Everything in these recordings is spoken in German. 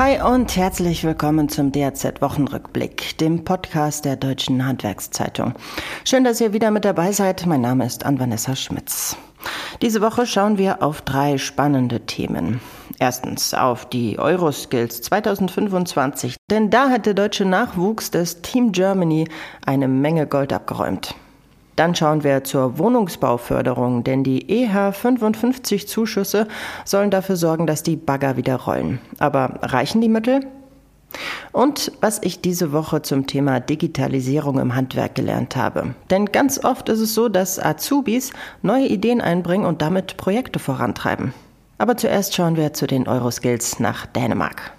Hi und herzlich willkommen zum DAZ-Wochenrückblick, dem Podcast der Deutschen Handwerkszeitung. Schön, dass ihr wieder mit dabei seid. Mein Name ist Ann-Vanessa Schmitz. Diese Woche schauen wir auf 3 spannende Themen. Erstens auf die Euroskills 2025, denn da hat der deutsche Nachwuchs des Team Germany eine Menge Gold abgeräumt. Dann schauen wir zur Wohnungsbauförderung, denn die EH55-Zuschüsse sollen dafür sorgen, dass die Bagger wieder rollen. Aber reichen die Mittel? Und was ich diese Woche zum Thema Digitalisierung im Handwerk gelernt habe. Denn ganz oft ist es so, dass Azubis neue Ideen einbringen und damit Projekte vorantreiben. Aber zuerst schauen wir zu den Euroskills nach Dänemark.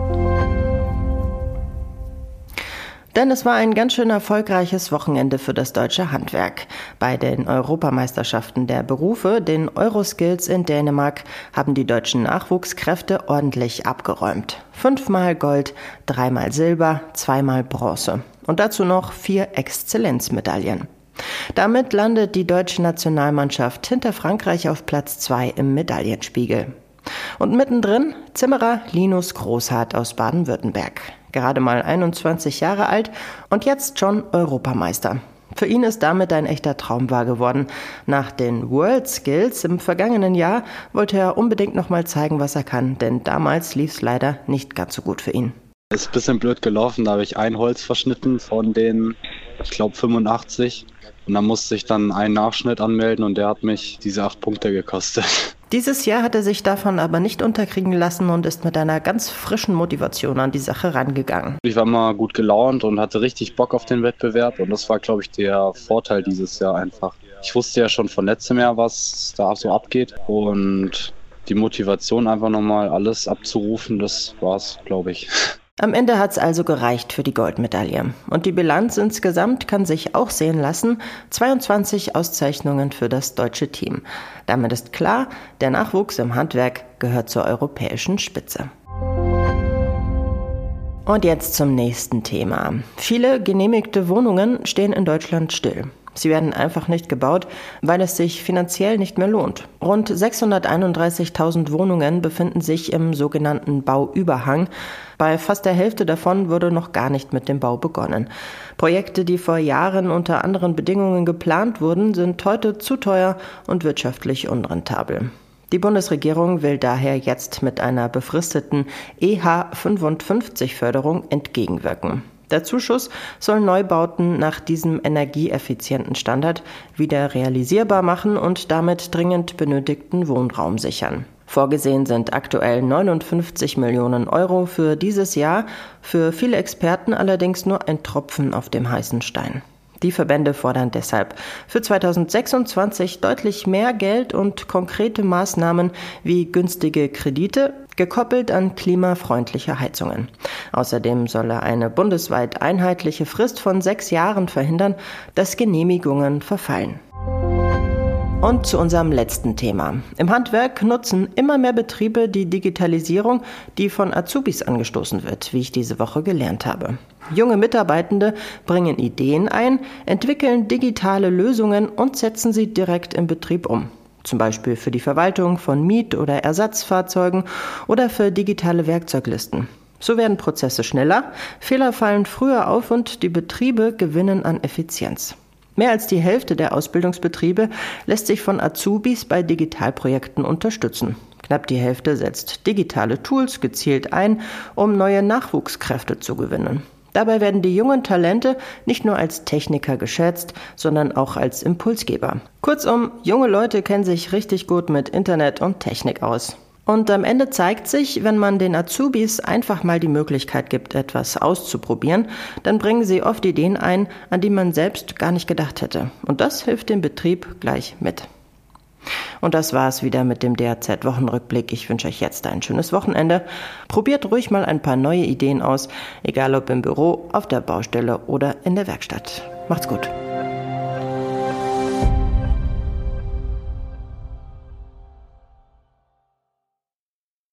Denn es war ein ganz schön erfolgreiches Wochenende für das deutsche Handwerk. Bei den Europameisterschaften der Berufe, den Euroskills in Dänemark, haben die deutschen Nachwuchskräfte ordentlich abgeräumt. 5-mal Gold, 3-mal Silber, 2-mal Bronze. Und dazu noch 4 Exzellenzmedaillen. Damit landet die deutsche Nationalmannschaft hinter Frankreich auf Platz 2 im Medaillenspiegel. Und mittendrin Zimmerer Linus Großhardt aus Baden-Württemberg. Gerade mal 21 Jahre alt und jetzt schon Europameister. Für ihn ist damit ein echter Traum wahr geworden. Nach den World Skills im vergangenen Jahr wollte er unbedingt noch mal zeigen, was er kann, denn damals lief es leider nicht ganz so gut für ihn. Ist ein bisschen blöd gelaufen, da habe ich ein Holz verschnitten von den, ich glaube 85. Und dann musste ich dann einen Nachschnitt anmelden und der hat mich diese 8 Punkte gekostet. Dieses Jahr hat er sich davon aber nicht unterkriegen lassen und ist mit einer ganz frischen Motivation an die Sache rangegangen. Ich war mal gut gelaunt und hatte richtig Bock auf den Wettbewerb und das war, glaube ich, der Vorteil dieses Jahr einfach. Ich wusste ja schon von letztem Jahr, was da so abgeht und die Motivation einfach nochmal alles abzurufen, das war's, glaube ich. Am Ende hat's also gereicht für die Goldmedaille. Und die Bilanz insgesamt kann sich auch sehen lassen. 22 Auszeichnungen für das deutsche Team. Damit ist klar, der Nachwuchs im Handwerk gehört zur europäischen Spitze. Und jetzt zum nächsten Thema. Viele genehmigte Wohnungen stehen in Deutschland still. Sie werden einfach nicht gebaut, weil es sich finanziell nicht mehr lohnt. Rund 631.000 Wohnungen befinden sich im sogenannten Bauüberhang. Bei fast der Hälfte davon wurde noch gar nicht mit dem Bau begonnen. Projekte, die vor Jahren unter anderen Bedingungen geplant wurden, sind heute zu teuer und wirtschaftlich unrentabel. Die Bundesregierung will daher jetzt mit einer befristeten EH55-Förderung entgegenwirken. Der Zuschuss soll Neubauten nach diesem energieeffizienten Standard wieder realisierbar machen und damit dringend benötigten Wohnraum sichern. Vorgesehen sind aktuell 59 Millionen Euro für dieses Jahr, für viele Experten allerdings nur ein Tropfen auf dem heißen Stein. Die Verbände fordern deshalb für 2026 deutlich mehr Geld und konkrete Maßnahmen wie günstige Kredite, gekoppelt an klimafreundliche Heizungen. Außerdem solle eine bundesweit einheitliche Frist von 6 Jahren verhindern, dass Genehmigungen verfallen. Und zu unserem letzten Thema. Im Handwerk nutzen immer mehr Betriebe die Digitalisierung, die von Azubis angestoßen wird, wie ich diese Woche gelernt habe. Junge Mitarbeitende bringen Ideen ein, entwickeln digitale Lösungen und setzen sie direkt im Betrieb um. Zum Beispiel für die Verwaltung von Miet- oder Ersatzfahrzeugen oder für digitale Werkzeuglisten. So werden Prozesse schneller, Fehler fallen früher auf und die Betriebe gewinnen an Effizienz. Mehr als die Hälfte der Ausbildungsbetriebe lässt sich von Azubis bei Digitalprojekten unterstützen. Knapp die Hälfte setzt digitale Tools gezielt ein, um neue Nachwuchskräfte zu gewinnen. Dabei werden die jungen Talente nicht nur als Techniker geschätzt, sondern auch als Impulsgeber. Kurzum, junge Leute kennen sich richtig gut mit Internet und Technik aus. Und am Ende zeigt sich, wenn man den Azubis einfach mal die Möglichkeit gibt, etwas auszuprobieren, dann bringen sie oft Ideen ein, an die man selbst gar nicht gedacht hätte. Und das hilft dem Betrieb gleich mit. Und das war's wieder mit dem DAZ-Wochenrückblick. Ich wünsche euch jetzt ein schönes Wochenende. Probiert ruhig mal ein paar neue Ideen aus, egal ob im Büro, auf der Baustelle oder in der Werkstatt. Macht's gut.